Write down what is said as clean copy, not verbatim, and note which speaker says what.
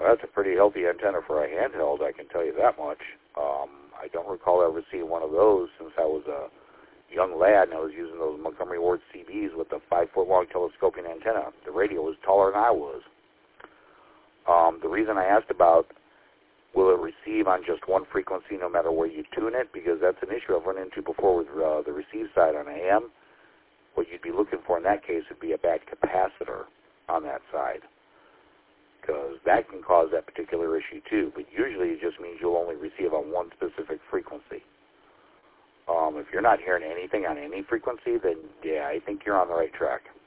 Speaker 1: That's a pretty healthy antenna for a handheld, I can tell you that much. I don't recall ever seeing one of those since I was a young lad and I was using those Montgomery Ward CBs with the 5-foot-long telescoping antenna. The radio was taller than I was. The reason I asked about will it receive on just one frequency no matter where you tune it, because that's an issue I've run into before with the receive side on AM. What you'd be looking for in that case would be a bad capacitor on that side, because that can cause that particular issue too. But usually it just means you'll only receive on one specific frequency. If you're not hearing anything on any frequency, then yeah, I think you're on the right track.